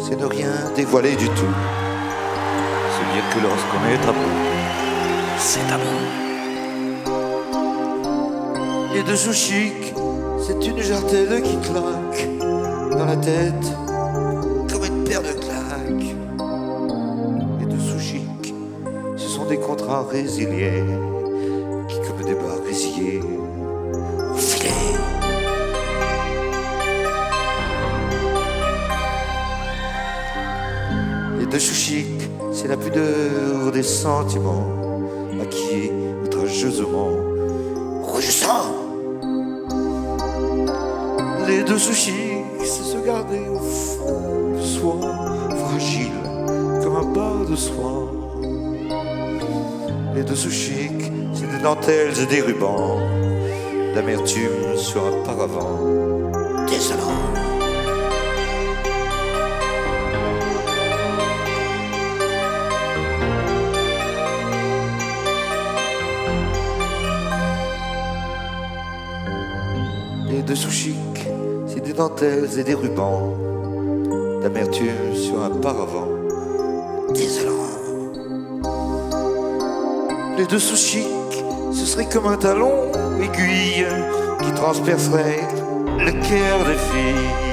c'est ne rien dévoiler du tout. Se dire que lorsqu'on est amour, c'est amour. Les dessous chic, c'est une jartelle qui claque dans la tête comme une paire de claques. Les dessous chic, ce sont des contrats résiliés qui, comme des bas résiliés, ont filé. Les dessous chic, c'est la pudeur des sentiments maquillés outrageusement rougissant. Les dessous chic, c'est se garder au fond de soi, fragile comme un bas de soie. Les dessous chic, c'est des dentelles et des rubans, d'amertume sur un paravent désolant. Les dessous chic, c'est des dentelles et des rubans, d'amertume sur un paravent désolant. Les dessous chic, ce serait comme un talon aiguille qui transpercerait le cœur des filles.